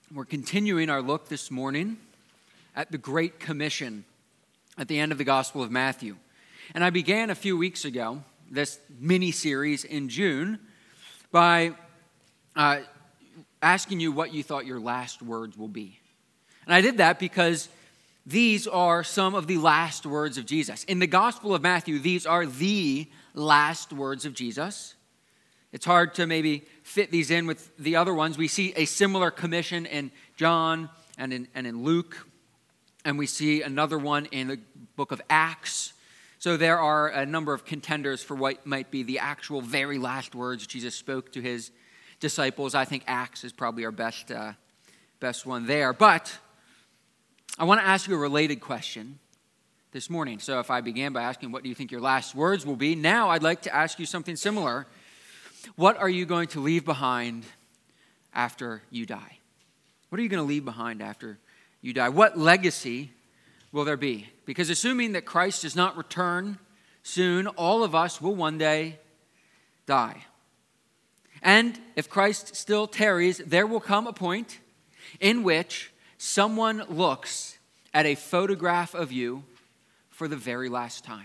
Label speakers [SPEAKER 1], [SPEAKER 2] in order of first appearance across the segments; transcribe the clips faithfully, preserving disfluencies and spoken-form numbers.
[SPEAKER 1] We're continuing our look this morning at the Great Commission at the end of the Gospel of Matthew. And I began a few weeks ago this mini-series in June by uh, asking you what you thought your last words will be. And I did that because these are some of the last words of Jesus. In the Gospel of Matthew, these are the last words of Jesus. It's hard to maybe fit these in with the other ones. We see a similar commission in John and in, and in Luke, and we see another one in the book of Acts. So there are a number of contenders for what might be the actual very last words Jesus spoke to his disciples. I think Acts is probably our best, uh, best one there. But I want to ask you a related question this morning. So if I began by asking, what do you think your last words will be? Now I'd like to ask you something similar. What are you going to leave behind after you die? What are you going to leave behind after you die? What legacy will there be? Because assuming that Christ does not return soon, all of us will one day die. And if Christ still tarries, there will come a point in which someone looks at a photograph of you for the very last time.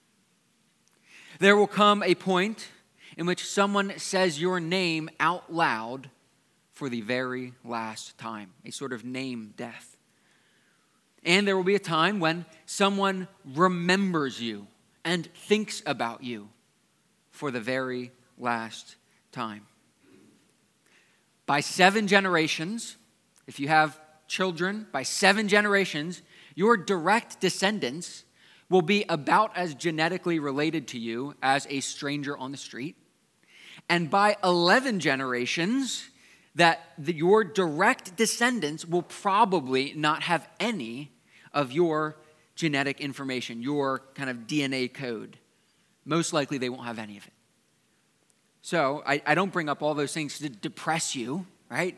[SPEAKER 1] There will come a point in which someone says your name out loud for the very last time, a sort of name death. And there will be a time when someone remembers you and thinks about you for the very last time. By seven generations, if you have children, by seven generations, your direct descendants will be about as genetically related to you as a stranger on the street. And by eleven generations, that the, your direct descendants will probably not have any of your genetic information, your kind of D N A code. Most likely they won't have any of it. So I, I don't bring up all those things to depress you, right?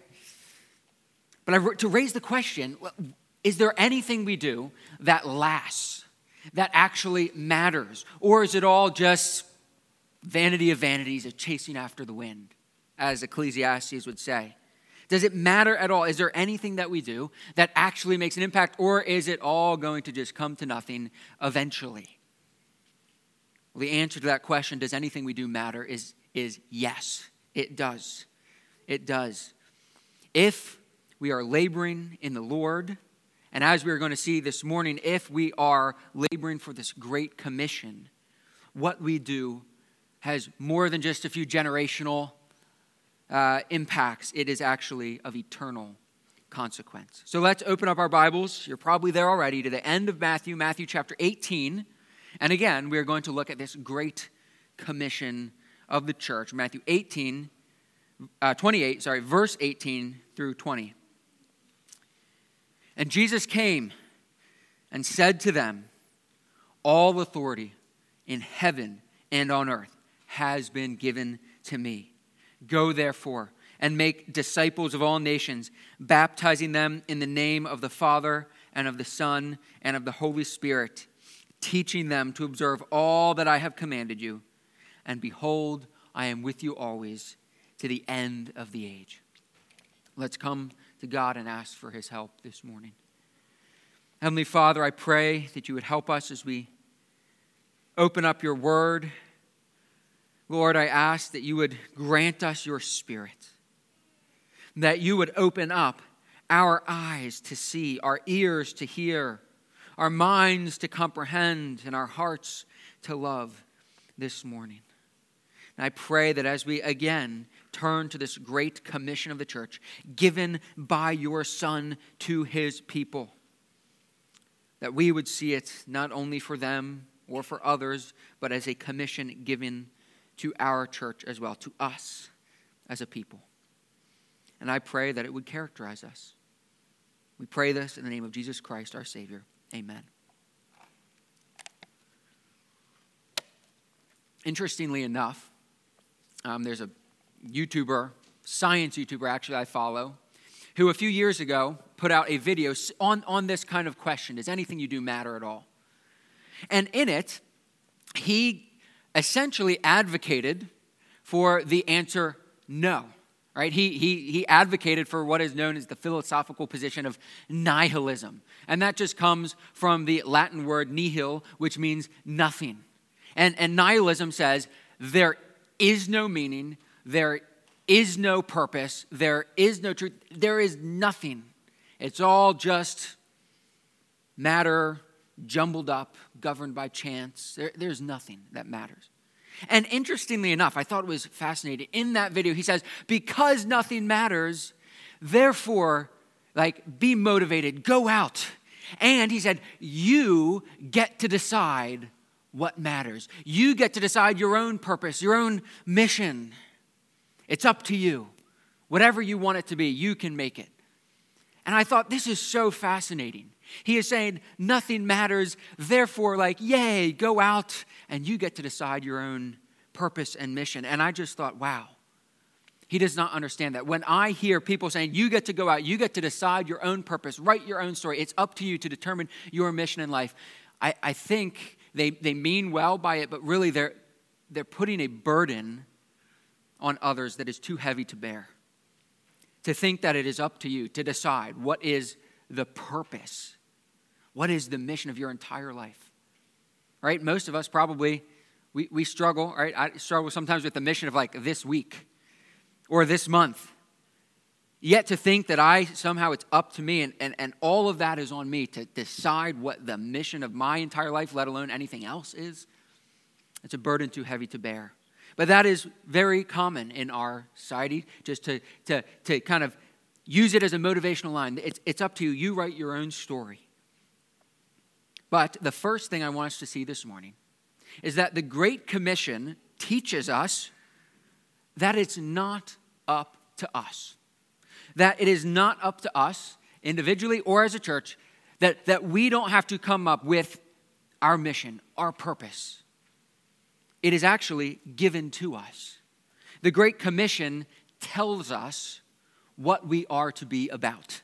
[SPEAKER 1] But I, to raise the question, is there anything we do that lasts, that actually matters? Or is it all just vanity of vanities, of chasing after the wind, as Ecclesiastes would say? Does it matter at all? Is there anything that we do that actually makes an impact, or is it all going to just come to nothing eventually? Well, the answer to that question, does anything we do matter, is, is yes, it does. It does. If we are laboring in the Lord, and as we are going to see this morning, if we are laboring for this great commission, what we do has more than just a few generational uh, impacts. It is actually of eternal consequence. So let's open up our Bibles. You're probably there already, to the end of Matthew, Matthew chapter eighteen. And again, we're going to look at this great commission of the church. Matthew eighteen, uh, twenty-eight, sorry, verse eighteen through twenty. And Jesus came and said to them, all authority in heaven and on earth has been given to me. Go therefore and make disciples of all nations, baptizing them in the name of the Father and of the Son and of the Holy Spirit, teaching them to observe all that I have commanded you. And behold, I am with you always to the end of the age. Let's come to God and ask for his help this morning. Heavenly Father, I pray that you would help us as we open up your word. Lord, I ask that you would grant us your Spirit, that you would open up our eyes to see, our ears to hear, our minds to comprehend, and our hearts to love this morning. And I pray that as we again turn to this great commission of the church, given by your Son to his people, that we would see it not only for them or for others, but as a commission given to our church as well, to us as a people. And I pray that it would characterize us. We pray this in the name of Jesus Christ, our Savior. Amen. Interestingly enough, um, there's a YouTuber, science YouTuber actually I follow, who a few years ago put out a video on, on this kind of question, does anything you do matter at all? And in it, he essentially advocated for the answer no. right? He, he, he advocated for what is known as the philosophical position of nihilism. And that just comes from the Latin word nihil, which means nothing. And, and nihilism says there is no meaning, there is no purpose, there is no truth, there is nothing. It's all just matter jumbled up, governed by chance. There, there's nothing that matters. And interestingly enough, I thought it was fascinating. In that video, he says, because nothing matters, therefore, like, be motivated, go out. And he said, you get to decide what matters. You get to decide your own purpose, your own mission. It's up to you. Whatever you want it to be, you can make it. And I thought, this is so fascinating. He is saying nothing matters, therefore, like, yay, go out and you get to decide your own purpose and mission. And I just thought, wow, he does not understand that. When I hear people saying you get to go out, you get to decide your own purpose, write your own story, it's up to you to determine your mission in life, I, I think they, they mean well by it, but really they're, they're putting a burden on others that is too heavy to bear. To think that it is up to you to decide what is the purpose, what is the mission of your entire life, right? Most of us probably, we, we struggle, right? I struggle sometimes with the mission of like this week or this month. Yet to think that I, somehow it's up to me and, and, and all of that is on me to decide what the mission of my entire life, let alone anything else is, it's a burden too heavy to bear. But that is very common in our society, just to, to, to kind of use it as a motivational line. It's, it's up to you. You write your own story. But the first thing I want us to see this morning is that the Great Commission teaches us that it's not up to us. That it is not up to us, individually or as a church, that, that we don't have to come up with our mission, our purpose. It is actually given to us. The Great Commission tells us what we are to be about.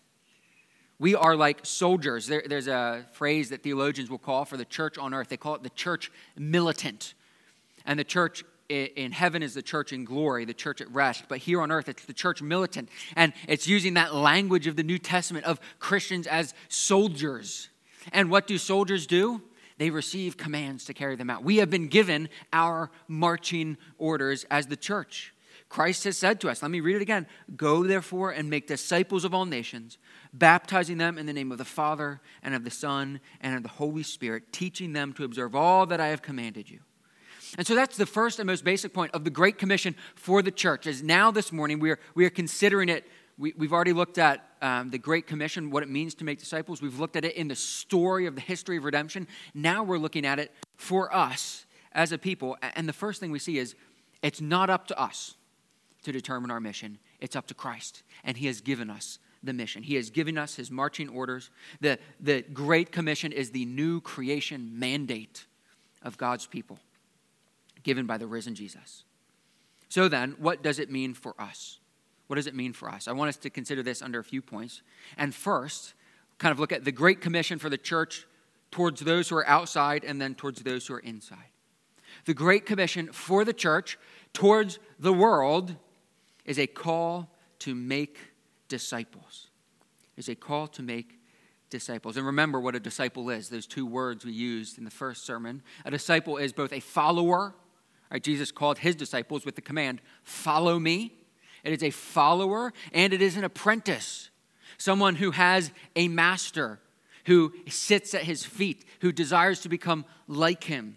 [SPEAKER 1] We are like soldiers. There, there's a phrase that theologians will call for the church on earth. They call it the church militant. And the church in heaven is the church in glory, the church at rest. But here on earth, it's the church militant. And it's using that language of the New Testament of Christians as soldiers. And what do soldiers do? They receive commands to carry them out. We have been given our marching orders as the church. Christ has said to us, let me read it again. Go therefore and make disciples of all nations, baptizing them in the name of the Father and of the Son and of the Holy Spirit, teaching them to observe all that I have commanded you. And so that's the first and most basic point of the Great Commission for the church. As now this morning we are, we are considering it. We, we've already looked at um, the Great Commission, what it means to make disciples. We've looked at it in the story of the history of redemption. Now we're looking at it for us as a people. And the first thing we see is it's not up to us to determine our mission. It's up to Christ. And he has given us the mission. He has given us his marching orders. The, the Great Commission is the new creation mandate of God's people, given by the risen Jesus. So then, what does it mean for us? What does it mean for us? I want us to consider this under a few points. And first, kind of look at the Great Commission for the church towards those who are outside and then towards those who are inside. The Great Commission for the church towards the world is a call to make disciples. Is a call to make disciples. And remember what a disciple is, those two words we used in the first sermon. A disciple is both a follower. Right? Jesus called his disciples with the command, follow me. It is a follower and it is an apprentice. Someone who has a master, who sits at his feet, who desires to become like him.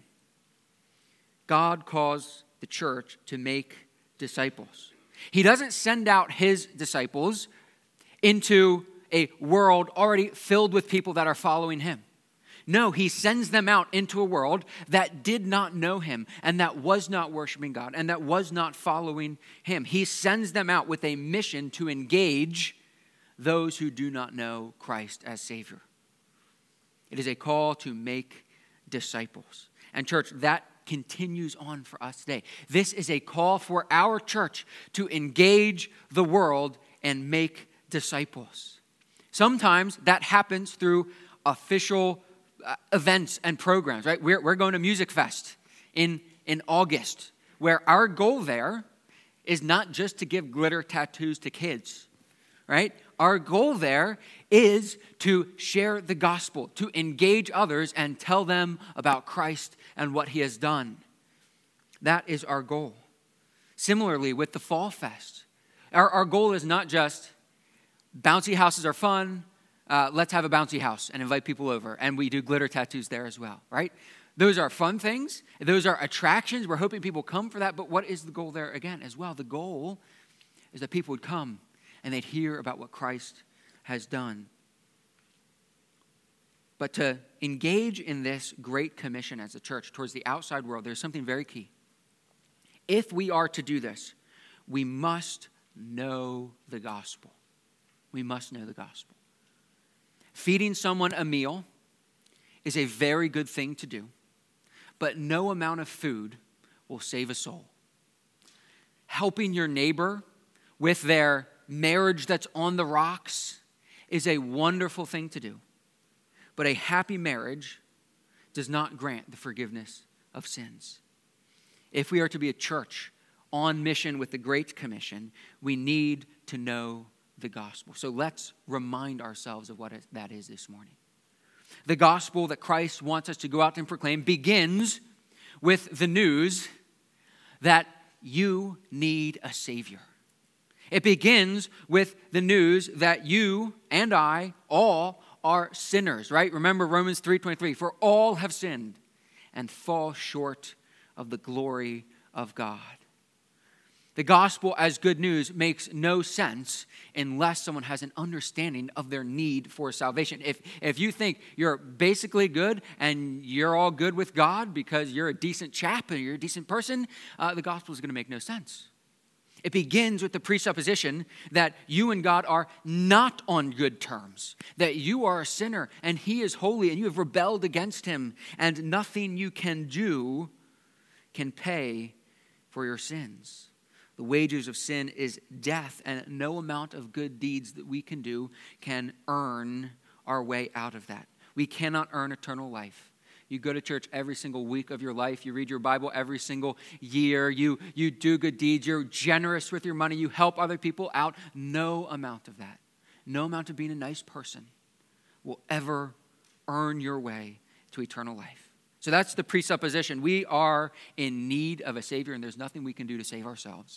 [SPEAKER 1] God calls the church to make disciples. He doesn't send out his disciples into a world already filled with people that are following him. No, he sends them out into a world that did not know him and that was not worshiping God and that was not following him. He sends them out with a mission to engage those who do not know Christ as Savior. It is a call to make disciples. And church, that continues on for us today. This is a call for our church to engage the world and make disciples. Sometimes that happens through official uh, events and programs, right? We're, we're going to Music Fest in, in August, where our goal there is not just to give glitter tattoos to kids, right? Our goal there is to share the gospel, to engage others and tell them about Christ and what he has done. That is our goal. Similarly, with the Fall Fest, our, our goal is not just bouncy houses are fun, uh, let's have a bouncy house and invite people over, and we do glitter tattoos there as well, right? Those are fun things. Those are attractions. We're hoping people come for that, but what is the goal there again as well? The goal is that people would come and they'd hear about what Christ has done. But to engage in this great commission as a church towards the outside world, there's something very key. If we are to do this, we must know the gospel. We must know the gospel. Feeding someone a meal is a very good thing to do, but no amount of food will save a soul. Helping your neighbor with their marriage that's on the rocks is a wonderful thing to do, but a happy marriage does not grant the forgiveness of sins. If we are to be a church on mission with the Great Commission, we need to know the gospel. So let's remind ourselves of what that is this morning. The gospel that Christ wants us to go out and proclaim begins with the news that you need a Savior. It begins with the news that you and I all are sinners, right? Remember Romans three twenty-three, for all have sinned and fall short of the glory of God. The gospel as good news makes no sense unless someone has an understanding of their need for salvation. If, if you think you're basically good and you're all good with God because you're a decent chap and you're a decent person, uh, the gospel is going to make no sense. It begins with the presupposition that you and God are not on good terms, that you are a sinner and he is holy and you have rebelled against him, and nothing you can do can pay for your sins. The wages of sin is death, and no amount of good deeds that we can do can earn our way out of that. We cannot earn eternal life. You go to church every single week of your life. You read your Bible every single year. You, you do good deeds. You're generous with your money. You help other people out. No amount of that, no amount of being a nice person will ever earn your way to eternal life. So that's the presupposition. We are in need of a Savior, and there's nothing we can do to save ourselves.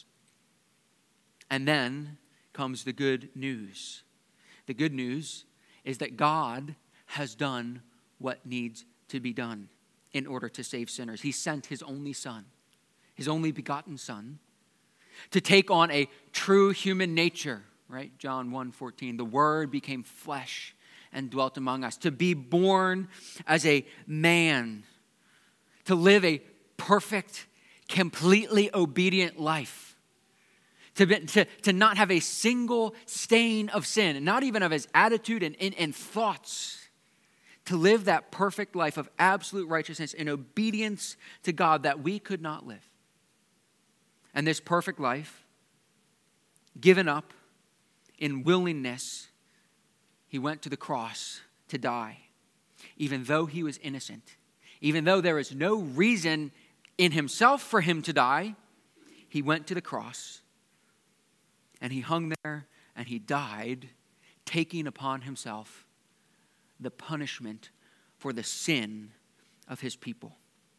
[SPEAKER 1] And then comes the good news. The good news is that God has done what needs to be done in order to save sinners. He sent his only Son, his only begotten Son, to take on a true human nature, right? John one fourteen, the Word became flesh and dwelt among us, to be born as a man, to live a perfect, completely obedient life, to, be, to, to not have a single stain of sin, and not even of his attitude and, and, and thoughts, to live that perfect life of absolute righteousness in obedience to God that we could not live. And this perfect life, given up in willingness, he went to the cross to die, even though he was innocent. Even though there is no reason in himself for him to die, he went to the cross and he hung there and he died, taking upon himself the punishment for the sin of his people.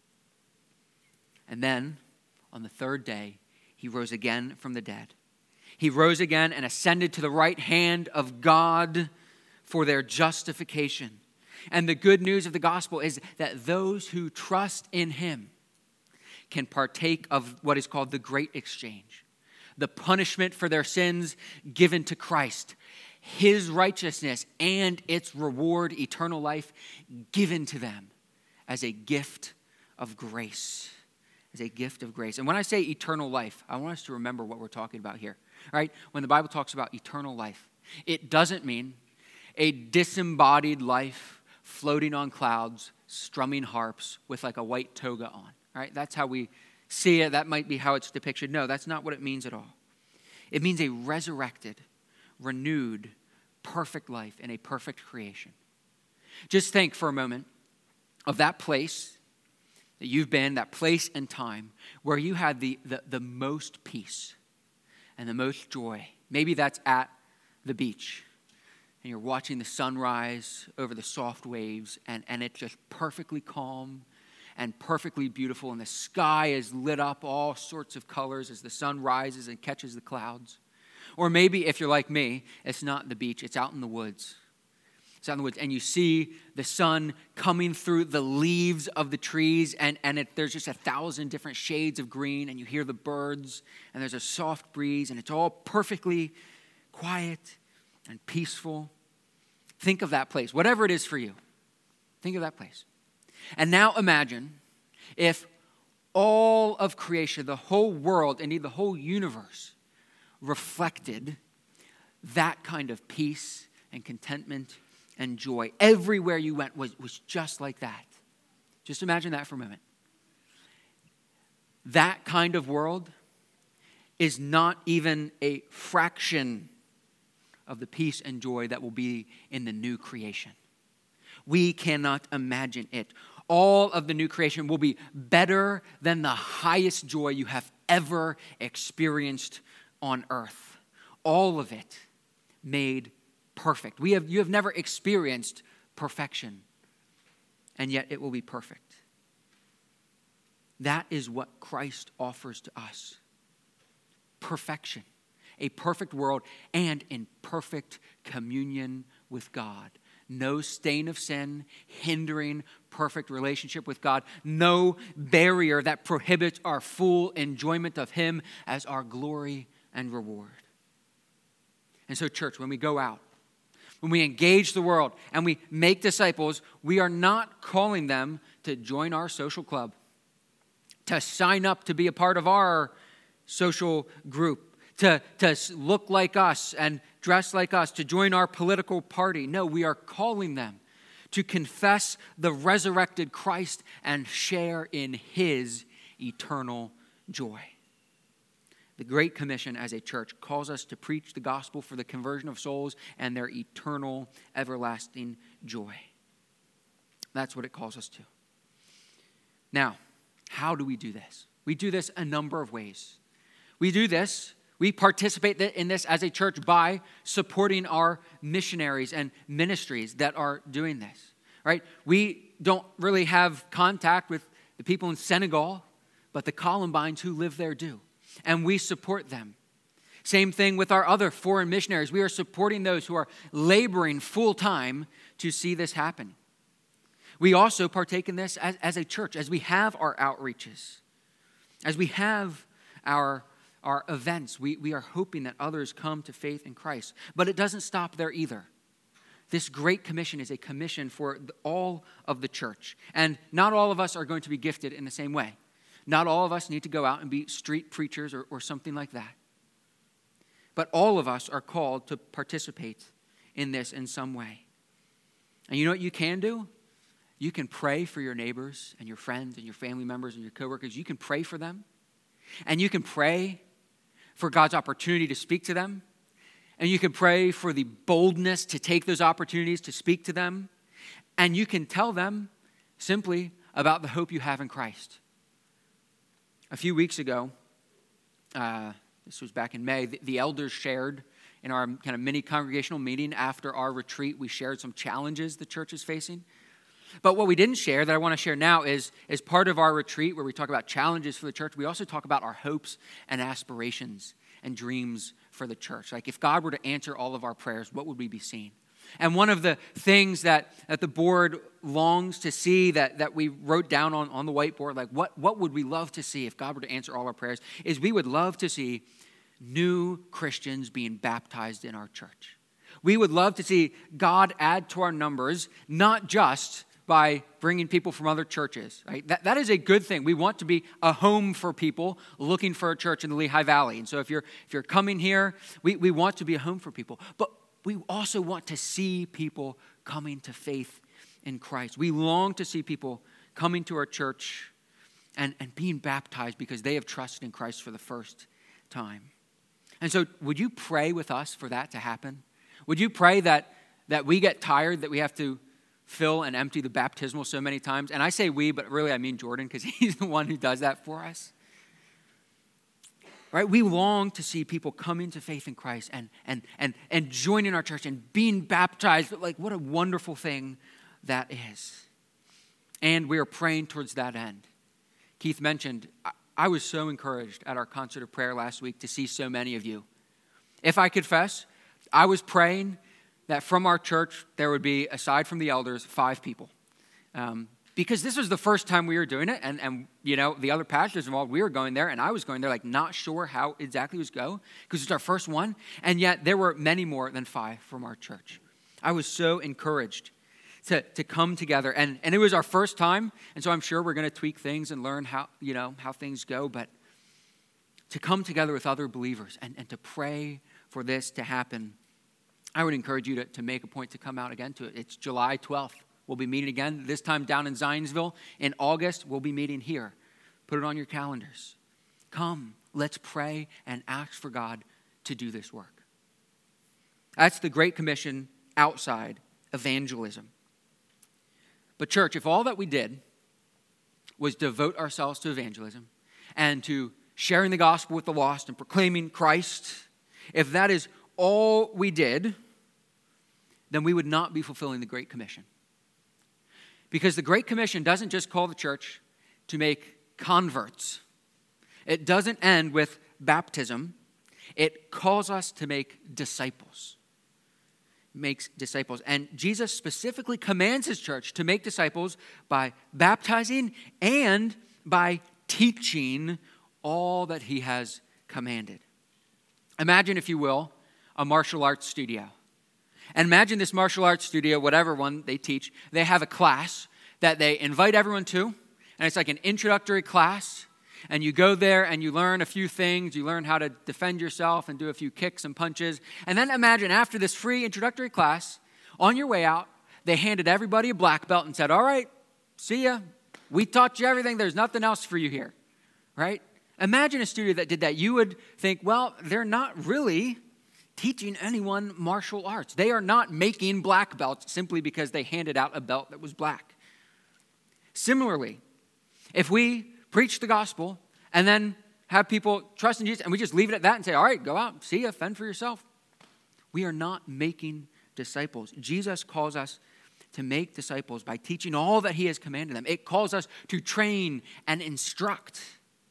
[SPEAKER 1] And then on the third day, he rose again from the dead. He rose again and ascended to the right hand of God for their justification. And the good news of the gospel is that those who trust in him can partake of what is called the great exchange. The punishment for their sins given to Christ. His righteousness and its reward, eternal life, given to them as a gift of grace. As a gift of grace. And when I say eternal life, I want us to remember what we're talking about here. Right? When the Bible talks about eternal life, it doesn't mean a disembodied life floating on clouds, strumming harps with like a white toga on, right? That's how we see it. That might be how it's depicted. No, that's not what it means at all. It means a resurrected, renewed, perfect life in a perfect creation. Just think for a moment of that place that you've been, that place and time where you had the, the, the most peace, and the most joy. Maybe that's at the beach, and you're watching the sunrise over the soft waves, and, and it's just perfectly calm and perfectly beautiful, and the sky is lit up all sorts of colors as the sun rises and catches the clouds. Or maybe if you're like me, it's not the beach, it's out in the woods. It's out in the woods, and you see the sun coming through the leaves of the trees, and, and it, there's just a thousand different shades of green, and you hear the birds, and there's a soft breeze, and it's all perfectly quiet and peaceful. Think of that place, whatever it is for you. Think of that place. And now imagine if all of creation, the whole world, indeed the whole universe, reflected that kind of peace and contentment and joy. Everywhere you went was, was just like that. Just imagine that for a moment. That kind of world is not even a fraction of the peace and joy that will be in the new creation. We cannot imagine it. All of the new creation will be better than the highest joy you have ever experienced on earth. All of it made perfect. We have, you have never experienced perfection, and yet it will be perfect. That is what Christ offers to us. Perfection. A perfect world and in perfect communion with God. No stain of sin hindering perfect relationship with God. No barrier that prohibits our full enjoyment of Him as our glory and reward. And so, church, when we go out, when we engage the world and we make disciples, we are not calling them to join our social club, to sign up to be a part of our social group, to, to look like us and dress like us, to join our political party. No, we are calling them to confess the resurrected Christ and share in His eternal joy. The Great Commission as a church calls us to preach the gospel for the conversion of souls and their eternal, everlasting joy. That's what it calls us to. Now, how do we do this? We do this a number of ways. We do this, we participate in this as a church by supporting our missionaries and ministries that are doing this, right? We don't really have contact with the people in Senegal, but the Columbines who live there do. And we support them. Same thing with our other foreign missionaries. We are supporting those who are laboring full-time to see this happen. We also partake in this as, as a church, as we have our outreaches, as we have our, our events. We, we are hoping that others come to faith in Christ. But it doesn't stop there either. This Great Commission is a commission for all of the church. And not all of us are going to be gifted in the same way. Not all of us need to go out and be street preachers or, or something like that. But all of us are called to participate in this in some way. And you know what you can do? You can pray for your neighbors and your friends and your family members and your coworkers. You can pray for them. And you can pray for God's opportunity to speak to them. And you can pray for the boldness to take those opportunities to speak to them. And you can tell them simply about the hope you have in Christ. A few weeks ago, uh, this was back in May, the, the elders shared in our kind of mini congregational meeting after our retreat, we shared some challenges the church is facing. But what we didn't share that I want to share now is, as part of our retreat where we talk about challenges for the church, we also talk about our hopes and aspirations and dreams for the church. Like if God were to answer all of our prayers, what would we be seeing? And one of the things that, that the board longs to see that, that we wrote down on, on the whiteboard, like what, what would we love to see if God were to answer all our prayers, is we would love to see new Christians being baptized in our church. We would love to see God add to our numbers, not just by bringing people from other churches. Right? That, that is a good thing. We want to be a home for people looking for a church in the Lehigh Valley. And so if you're if you're coming here, we, we want to be a home for people. But we also want to see people coming to faith in Christ. We long to see people coming to our church and, and being baptized because they have trusted in Christ for the first time. And so would you pray with us for that to happen? Would you pray that, that we get tired, that we have to fill and empty the baptismal so many times? And I say we, but really I mean Jordan because he's the one who does that for us. right? We long to see people come into faith in Christ and, and, and, and join in our church and being baptized. Like, what a wonderful thing that is. And we are praying towards that end. Keith mentioned, I, I was so encouraged at our concert of prayer last week to see so many of you. If I confess, I was praying that from our church, there would be, aside from the elders, five people. Um, because this was the first time we were doing it, and, and you know, the other pastors involved, we were going there, and I was going there, like, not sure how exactly it was go, because it's our first one, and yet there were many more than five from our church. I was so encouraged to, to come together, and, and it was our first time, and so I'm sure we're going to tweak things and learn how, you know, how things go, but to come together with other believers and, and to pray for this to happen, I would encourage you to, to make a point to come out again to it. It's July twelfth. We'll be meeting again, this time down in Zionsville. In August, we'll be meeting here. Put it on your calendars. Come, let's pray and ask for God to do this work. That's the Great Commission outside evangelism. But church, if all that we did was devote ourselves to evangelism and to sharing the gospel with the lost and proclaiming Christ, if that is all we did, then we would not be fulfilling the Great Commission. Because the Great Commission doesn't just call the church to make converts. It doesn't end with baptism. It calls us to make disciples. Makes disciples. And Jesus specifically commands his church to make disciples by baptizing and by teaching all that he has commanded. Imagine, if you will, a martial arts studio. And imagine this martial arts studio, whatever one they teach, they have a class that they invite everyone to, and it's like an introductory class, and you go there and you learn a few things, you learn how to defend yourself and do a few kicks and punches, and then imagine after this free introductory class, on your way out, they handed everybody a black belt and said, all right, see ya, we taught you everything, there's nothing else for you here, right? Imagine a studio that did that. You would think, well, they're not really teaching anyone martial arts. They are not making black belts simply because they handed out a belt that was black. Similarly, if we preach the gospel and then have people trust in Jesus and we just leave it at that and say, all right, go out, see ya, fend for yourself, we are not making disciples. Jesus calls us to make disciples by teaching all that he has commanded them. It calls us to train and instruct.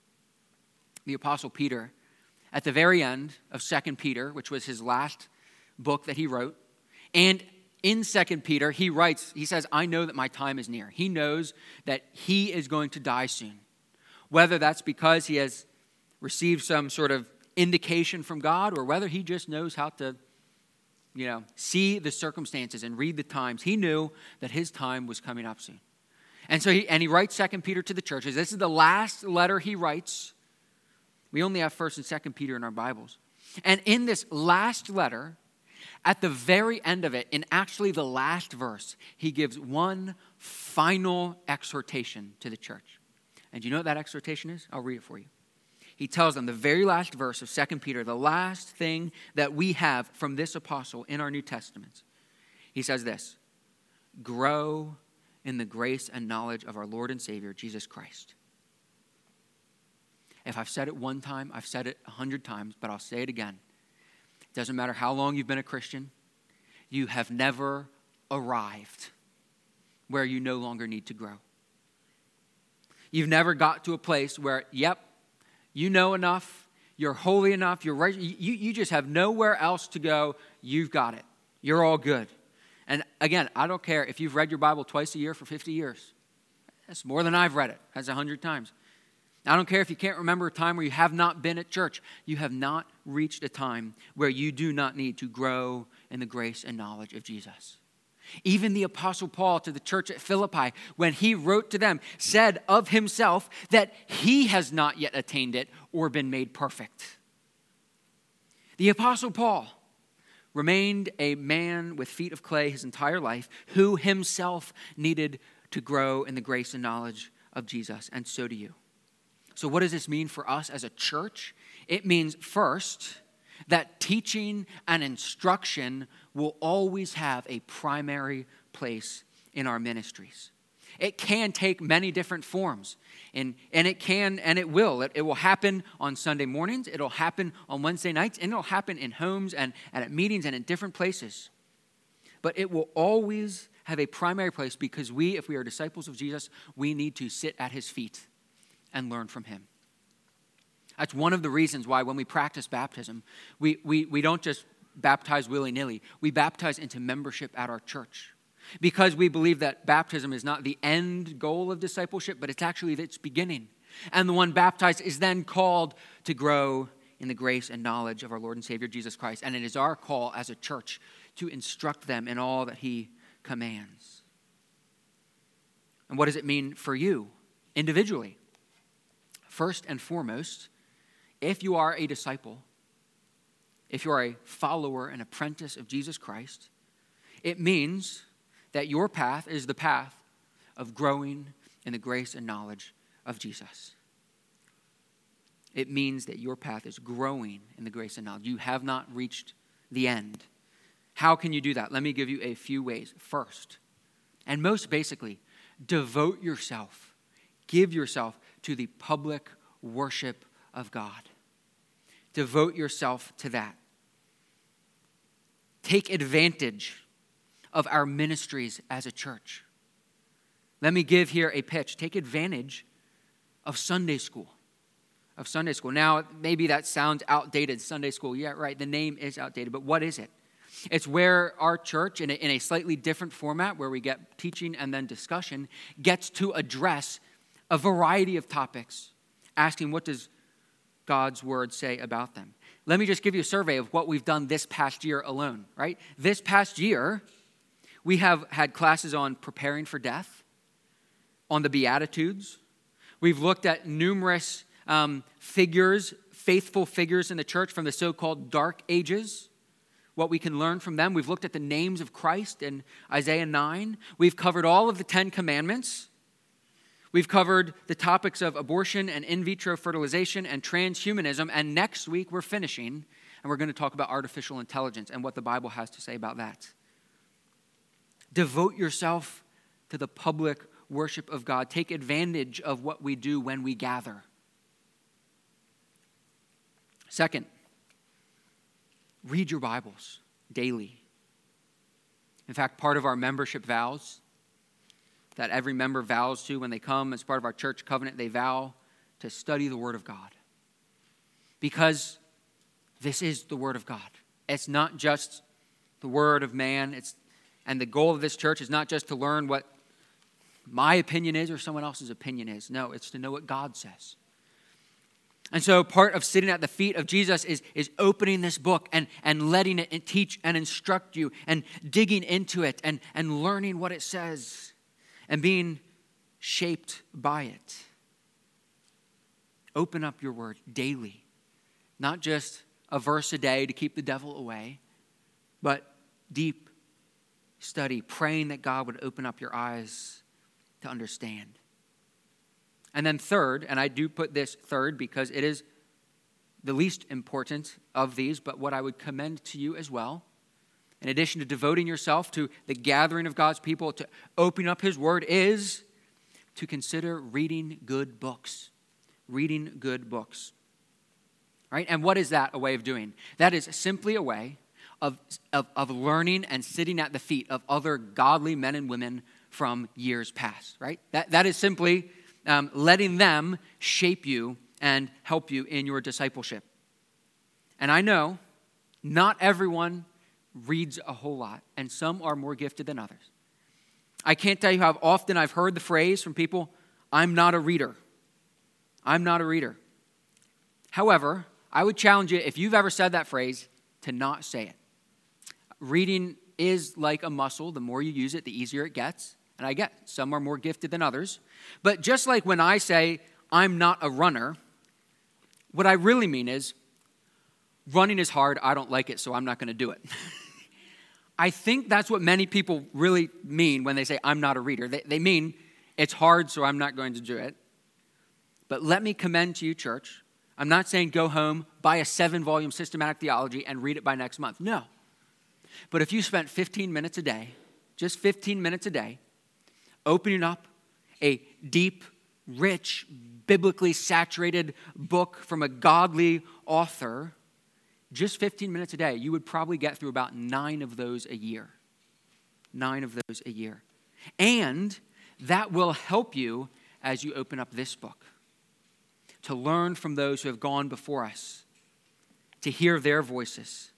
[SPEAKER 1] The Apostle Peter, at the very end of Second Peter, which was his last book that he wrote, and in Second Peter, he writes, he says, I know that my time is near. He knows that he is going to die soon. Whether that's because he has received some sort of indication from God or whether he just knows how to, you know, see the circumstances and read the times. He knew that his time was coming up soon. And so he, and he writes Second Peter to the churches. This is the last letter he writes. We only have First and Second Peter in our Bibles. And in this last letter, at the very end of it, in actually the last verse, he gives one final exhortation to the church. And do you know what that exhortation is? I'll read it for you. He tells them, the very last verse of Second Peter, the last thing that we have from this apostle in our New Testaments. He says this, grow in the grace and knowledge of our Lord and Savior, Jesus Christ. If I've said it one time, I've said it a hundred times, but I'll say it again. It doesn't matter how long you've been a Christian. You have never arrived where you no longer need to grow. You've never got to a place where, yep, you know enough, you're holy enough, you're right, you, you just have nowhere else to go. You've got it. You're all good. And again, I don't care if you've read your Bible twice a year for fifty years. That's more than I've read it. That's a hundred times. I don't care if you can't remember a time where you have not been at church. You have not reached a time where you do not need to grow in the grace and knowledge of Jesus. Even the Apostle Paul to the church at Philippi, when he wrote to them, said of himself that he has not yet attained it or been made perfect. The Apostle Paul remained a man with feet of clay his entire life, who himself needed to grow in the grace and knowledge of Jesus, and so do you. So what does this mean for us as a church? It means, first, that teaching and instruction will always have a primary place in our ministries. it can take many different forms. And, and it can and it will. It, it will happen on Sunday mornings. It'll happen on Wednesday nights. And it'll happen in homes and, and at meetings and in different places. But it will always have a primary place because we, if we are disciples of Jesus, we need to sit at his feet and learn from him. That's one of the reasons why when we practice baptism, we, we, we don't just baptize willy-nilly. We baptize into membership at our church because we believe that baptism is not the end goal of discipleship, but it's actually its beginning. And the one baptized is then called to grow in the grace and knowledge of our Lord and Savior Jesus Christ. And it is our call as a church to instruct them in all that he commands. And what does it mean for you individually? First and foremost, if you are a disciple, if you are a follower and apprentice of Jesus Christ, it means that your path is the path of growing in the grace and knowledge of Jesus. It means that your path is growing in the grace and knowledge. You have not reached the end. How can you do that? Let me give you a few ways. First, and most basically, devote yourself, give yourself to the public worship of God. Devote yourself to that. Take advantage of our ministries as a church. Let me give here a pitch. Take advantage of Sunday school. Of Sunday school. Now, maybe that sounds outdated, Sunday school. Yeah, right, the name is outdated, but what is it? It's where our church, in a, in a slightly different format, where we get teaching and then discussion, gets to address a variety of topics, asking what does God's word say about them. Let me just give you a survey of what we've done this past year alone, right? This past year, we have had classes on preparing for death, on the Beatitudes. We've looked at numerous um, figures, faithful figures in the church from the so-called dark ages, what we can learn from them. We've looked at the names of Christ in Isaiah nine. We've covered all of the Ten Commandments. We've covered the topics of abortion and in vitro fertilization and transhumanism. And next week we're finishing, and we're going to talk about artificial intelligence and what the Bible has to say about that. Devote yourself to the public worship of God. Take advantage of what we do when we gather. Second, read your Bibles daily. In fact, part of our membership vows that every member vows to when they come as part of our church covenant, they vow to study the Word of God. Because this is the Word of God. It's not just the word of man. It's and the goal of this church is not just to learn what my opinion is or someone else's opinion is. No, it's to know what God says. And so part of sitting at the feet of Jesus is, is opening this book and, and letting it teach and instruct you and digging into it and, and learning what it says and being shaped by it. Open up your word daily. Not just a verse a day to keep the devil away, but deep study, praying that God would open up your eyes to understand. And then third, and I do put this third because it is the least important of these, but what I would commend to you as well, in addition to devoting yourself to the gathering of God's people, to opening up his word, is to consider reading good books. Reading good books. Right? And what is that a way of doing? That is simply a way of, of, of learning and sitting at the feet of other godly men and women from years past. Right? That, that is simply um, letting them shape you and help you in your discipleship. And I know not everyone reads a whole lot, and some are more gifted than others. I can't tell you how often I've heard the phrase from people, I'm not a reader. I'm not a reader. However, I would challenge you, if you've ever said that phrase, to not say it. Reading is like a muscle. The more you use it, the easier it gets. And I get some are more gifted than others. But just like when I say, I'm not a runner, what I really mean is, running is hard, I don't like it, so I'm not going to do it. I think that's what many people really mean when they say, I'm not a reader. They, they mean, it's hard, so I'm not going to do it. But let me commend to you, church, I'm not saying go home, buy a seven-volume systematic theology, and read it by next month. No. But if you spent fifteen minutes a day, just fifteen minutes a day, opening up a deep, rich, biblically saturated book from a godly author, just fifteen minutes a day, you would probably get through about nine of those a year. Nine of those a year. And that will help you as you open up this book, to learn from those who have gone before us, to hear their voices.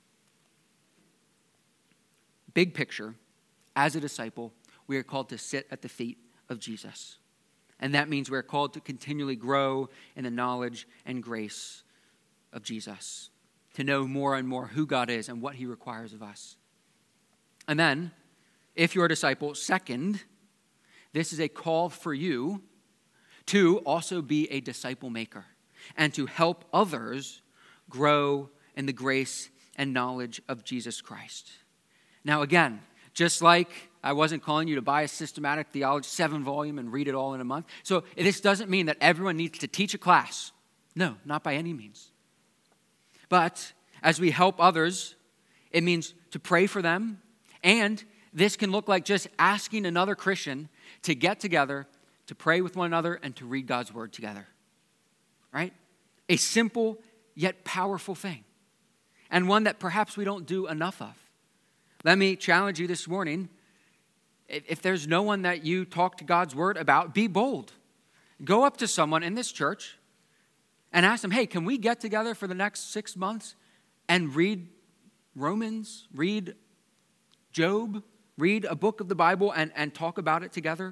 [SPEAKER 1] Big picture, as a disciple, we are called to sit at the feet of Jesus. And that means we're called to continually grow in the knowledge and grace of Jesus, to know more and more who God is and what he requires of us. And then, if you're a disciple, second, this is a call for you to also be a disciple maker and to help others grow in the grace and knowledge of Jesus Christ. Now again, just like I wasn't calling you to buy a systematic theology seven volume and read it all in a month. So this doesn't mean that everyone needs to teach a class. No, not by any means. But as we help others, it means to pray for them. And this can look like just asking another Christian to get together, to pray with one another, and to read God's word together. Right? A simple yet powerful thing. And one that perhaps we don't do enough of. Let me challenge you this morning. If there's no one that you talk to God's word about, be bold. Go up to someone in this church and ask them, hey, can we get together for the next six months and read Romans, read Job, read a book of the Bible and, and talk about it together?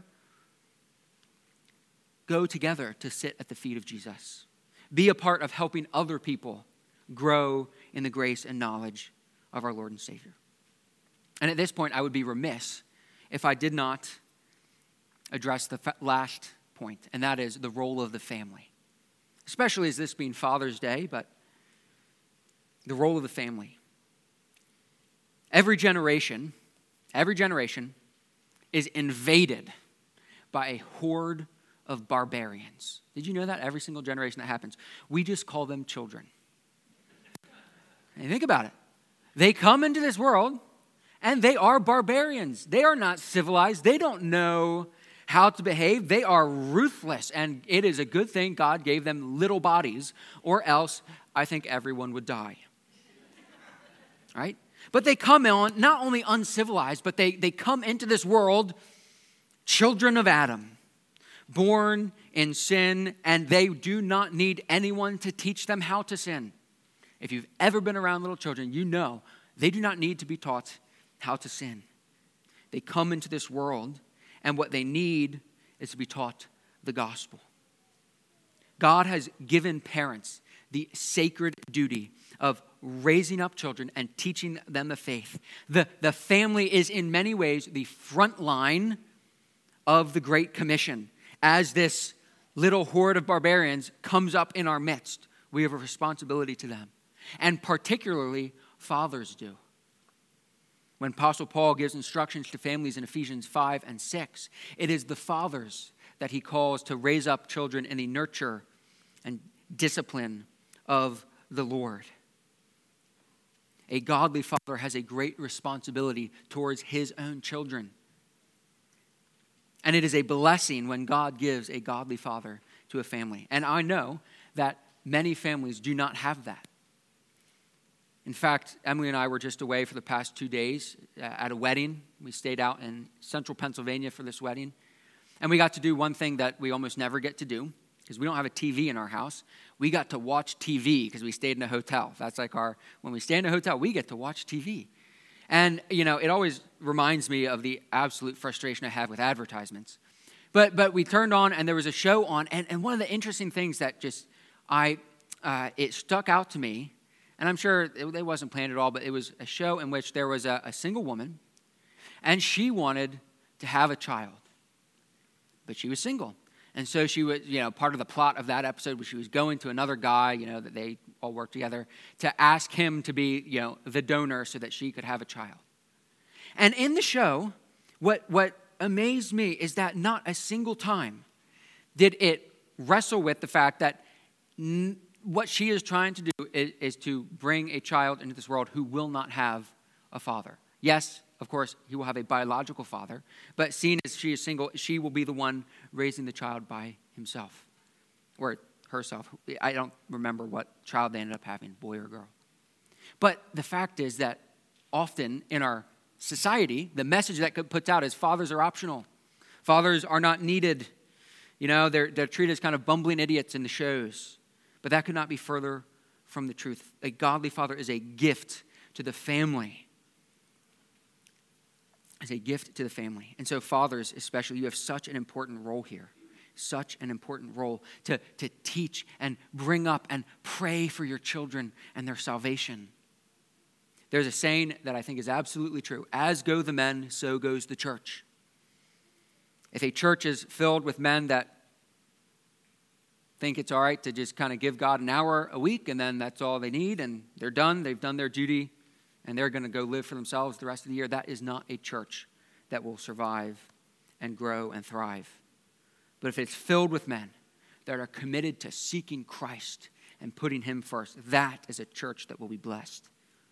[SPEAKER 1] Go together to sit at the feet of Jesus. Be a part of helping other people grow in the grace and knowledge of our Lord and Savior. And at this point, I would be remiss if I did not address the last point, and that is the role of the family. Especially as this being Father's Day, but the role of the family. Every generation, every generation is invaded by a horde of barbarians. Did you know that? Every single generation that happens. We just call them children. And think about it. They come into this world and they are barbarians. They are not civilized. They don't know how to behave. They are ruthless. And it is a good thing God gave them little bodies, or else I think everyone would die. Right? But they come on not only uncivilized, but they, they come into this world children of Adam, born in sin, and they do not need anyone to teach them how to sin. If you've ever been around little children, you know they do not need to be taught how to sin. They come into this world, and what they need is to be taught the gospel. God has given parents the sacred duty of raising up children and teaching them the faith. The, the family is in many ways the front line of the Great Commission. As this little horde of barbarians comes up in our midst, we have a responsibility to them. And particularly, fathers do. When Apostle Paul gives instructions to families in Ephesians five and six, it is the fathers that he calls to raise up children in the nurture and discipline of the Lord. A godly father has a great responsibility towards his own children. And it is a blessing when God gives a godly father to a family. And I know that many families do not have that. In fact, Emily and I were just away for the past two days at a wedding. We stayed out in central Pennsylvania for this wedding. And we got to do one thing that we almost never get to do, because we don't have a T V in our house. We got to watch T V because we stayed in a hotel. That's like our, when we stay in a hotel, we get to watch T V. And, you know, it always reminds me of the absolute frustration I have with advertisements. But but we turned on and there was a show on, and, and one of the interesting things that just, I, uh, it stuck out to me, and I'm sure it, it wasn't planned at all, but it was a show in which there was a, a single woman, and she wanted to have a child, but she was single. And so she was, you know, part of the plot of that episode was she was going to another guy, you know, that they all worked together, to ask him to be, you know, the donor so that she could have a child. And in the show, what what amazed me is that not a single time did it wrestle with the fact that n- what she is trying to do is, is to bring a child into this world who will not have a father. Yes, of course, he will have a biological father, but seeing as she is single, she will be the one raising the child by himself or herself. I don't remember what child they ended up having, boy or girl. But the fact is that often in our society, the message that puts out is fathers are optional. Fathers are not needed. You know, they're, they're treated as kind of bumbling idiots in the shows. But that could not be further from the truth. A godly father is a gift to the family. Is a gift to the family. And so fathers especially, you have such an important role here. Such an important role to, to teach and bring up and pray for your children and their salvation. There's a saying that I think is absolutely true. As go the men, so goes the church. If a church is filled with men that think it's all right to just kind of give God an hour a week and then that's all they need and they're done, they've done their duty, and they're going to go live for themselves the rest of the year, that is not a church that will survive and grow and thrive. But if it's filled with men that are committed to seeking Christ and putting him first, that is a church that will be blessed.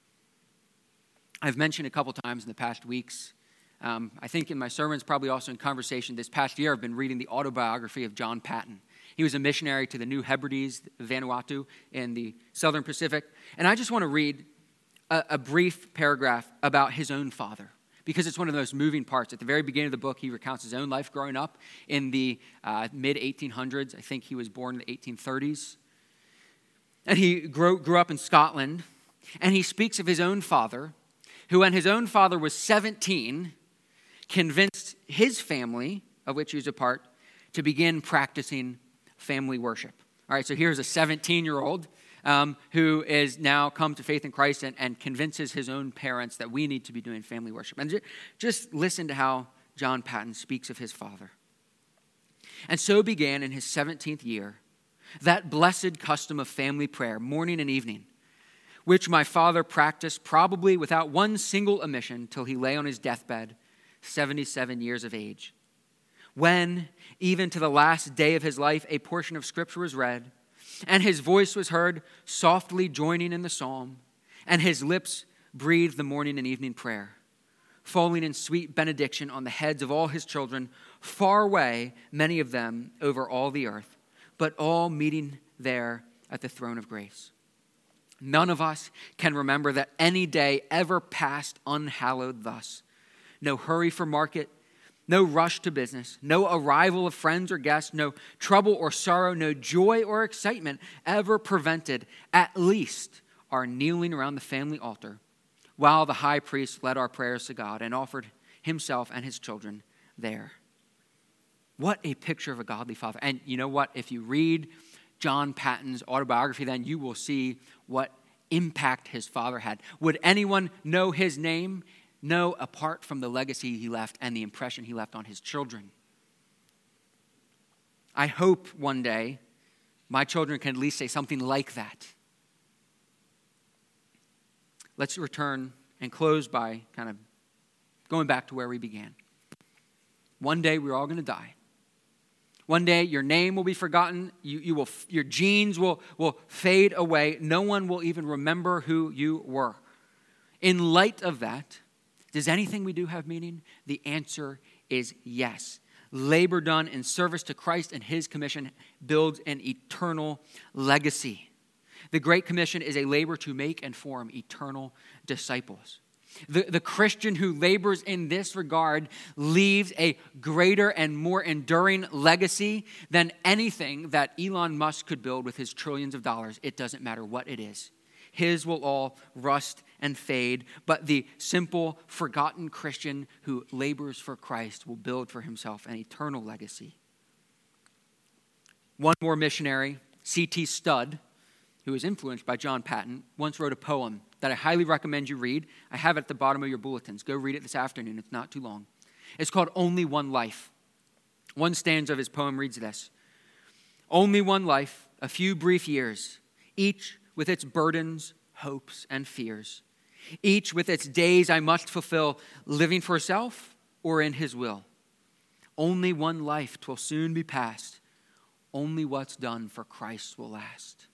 [SPEAKER 1] I've mentioned a couple times in the past weeks, um, I think in my sermons, probably also in conversation this past year, I've been reading the autobiography of John Patton. He was a missionary to the New Hebrides, Vanuatu, in the Southern Pacific. And I just want to read a, a brief paragraph about his own father, because it's one of the most moving parts. At the very beginning of the book, he recounts his own life growing up in the uh, mid eighteen hundreds. I think he was born in the eighteen thirties. And he grew, grew up in Scotland. And he speaks of his own father, who when his own father was seventeen, convinced his family, of which he was a part, to begin practicing family worship. All right, so here's a seventeen-year-old um, who is now come to faith in Christ and, and convinces his own parents that we need to be doing family worship. And just listen to how John Patton speaks of his father. And so began in his seventeenth year that blessed custom of family prayer, morning and evening, which my father practiced probably without one single omission till he lay on his deathbed, seventy-seven years of age. When, even to the last day of his life, a portion of Scripture was read, and his voice was heard softly joining in the psalm, and his lips breathed the morning and evening prayer, falling in sweet benediction on the heads of all his children, far away, many of them, over all the earth, but all meeting there at the throne of grace. None of us can remember that any day ever passed unhallowed thus. No hurry for market, no rush to business, no arrival of friends or guests, no trouble or sorrow, no joy or excitement ever prevented at least our kneeling around the family altar while the high priest led our prayers to God and offered himself and his children there. What a picture of a godly father. And you know what? If you read John Patton's autobiography, then you will see what impact his father had. Would anyone know his name? No, apart from the legacy he left and the impression he left on his children. I hope one day my children can at least say something like that. Let's return and close by kind of going back to where we began. One day we're all going to die. One day your name will be forgotten. You, you will, your genes will, will fade away. No one will even remember who you were. In light of that, does anything we do have meaning? The answer is yes. Labor done in service to Christ and his commission builds an eternal legacy. The Great Commission is a labor to make and form eternal disciples. The, the Christian who labors in this regard leaves a greater and more enduring legacy than anything that Elon Musk could build with his trillions of dollars. It doesn't matter what it is. His will all rust and fade, but the simple, forgotten Christian who labors for Christ will build for himself an eternal legacy. One more missionary, C T Studd, who was influenced by John Patton, once wrote a poem that I highly recommend you read. I have it at the bottom of your bulletins. Go read it this afternoon. It's not too long. It's called Only One Life. One stanza of his poem reads this: Only one life, a few brief years, each with its burdens, hopes, and fears. Each with its days I must fulfill, living for self or in his will. Only one life, 'twill soon be past. Only what's done for Christ will last.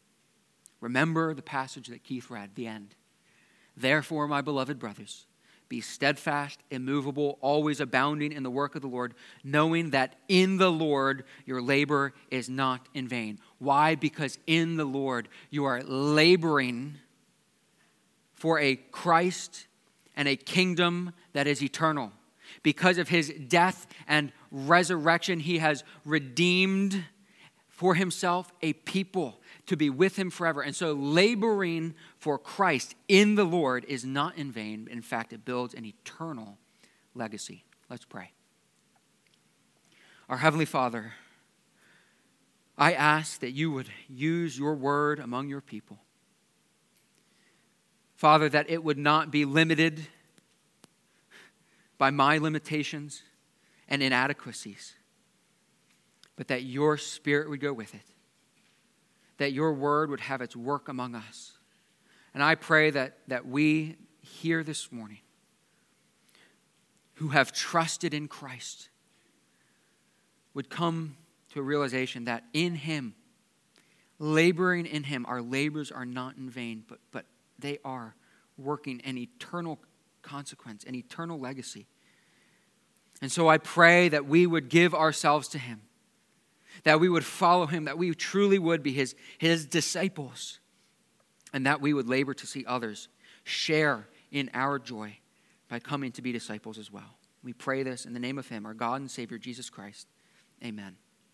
[SPEAKER 1] Remember the passage that Keith read, the end. Therefore, my beloved brothers, be steadfast, immovable, always abounding in the work of the Lord, knowing that in the Lord your labor is not in vain. Why? Because in the Lord you are laboring for a Christ and a kingdom that is eternal. Because of his death and resurrection, he has redeemed for himself a people to be with him forever. And so laboring for Christ in the Lord is not in vain. In fact, it builds an eternal legacy. Let's pray. Our Heavenly Father, I ask that you would use your word among your people. Father, that it would not be limited by my limitations and inadequacies, but that your Spirit would go with it, that your word would have its work among us. And I pray that, that we here this morning, who have trusted in Christ, would come to a realization that in him, laboring in him, our labors are not in vain, but, but they are working an eternal consequence, an eternal legacy. And so I pray that we would give ourselves to him, that we would follow him, that we truly would be his, his disciples, and that we would labor to see others share in our joy by coming to be disciples as well. We pray this in the name of him, our God and Savior, Jesus Christ. Amen.